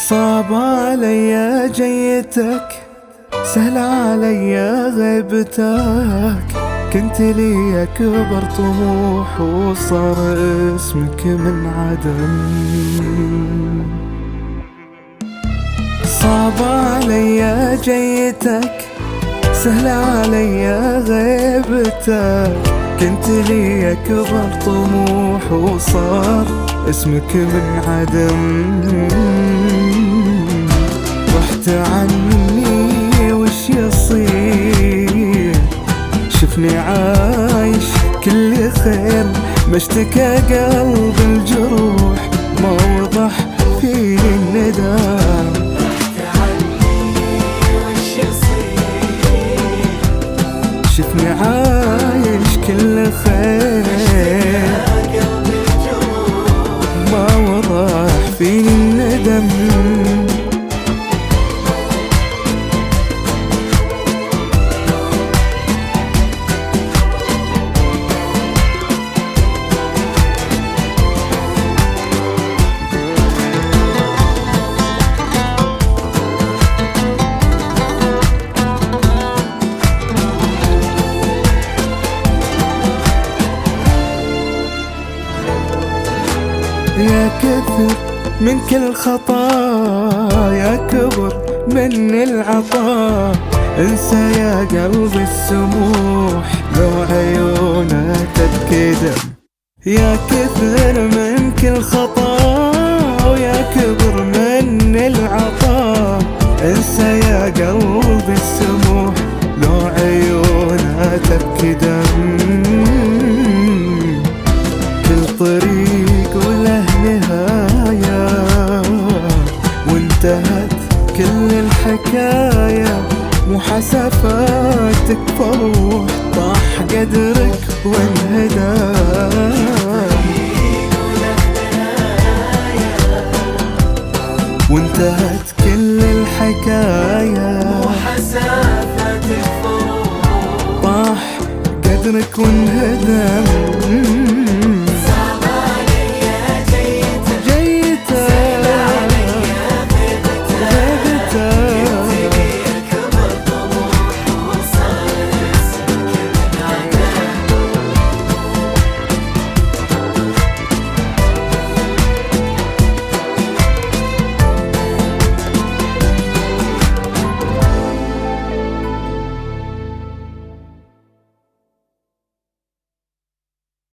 صعب علي جيتك، سهل علي غيبتك. كنت لي أكبر طموح وصار اسمك من عدم. صعب علي جيتك، سهل علي غيبتك. كنت لي أكبر طموح وصار اسمك من عدم. رحت عني وش يصير، شفني عايش كل خير، ما اشتكى قلب الجروح، ما وضح فيه الندم. شفني عايش كل خير، ما وضح فيني الندم. يا كثر من كل خطايا، كبر من العطاء. انسى يا قلبي السموح، لو عيونها تتكدم. يا كثر من كل خطايا، كبر من العطاء. انسى يا قلبي السموح، لو عيونها تتكدم. كل طريق وله نهاية، وانتهت كل الحكاية. محاسفاتك فروح، طاح قدرك وانهدى.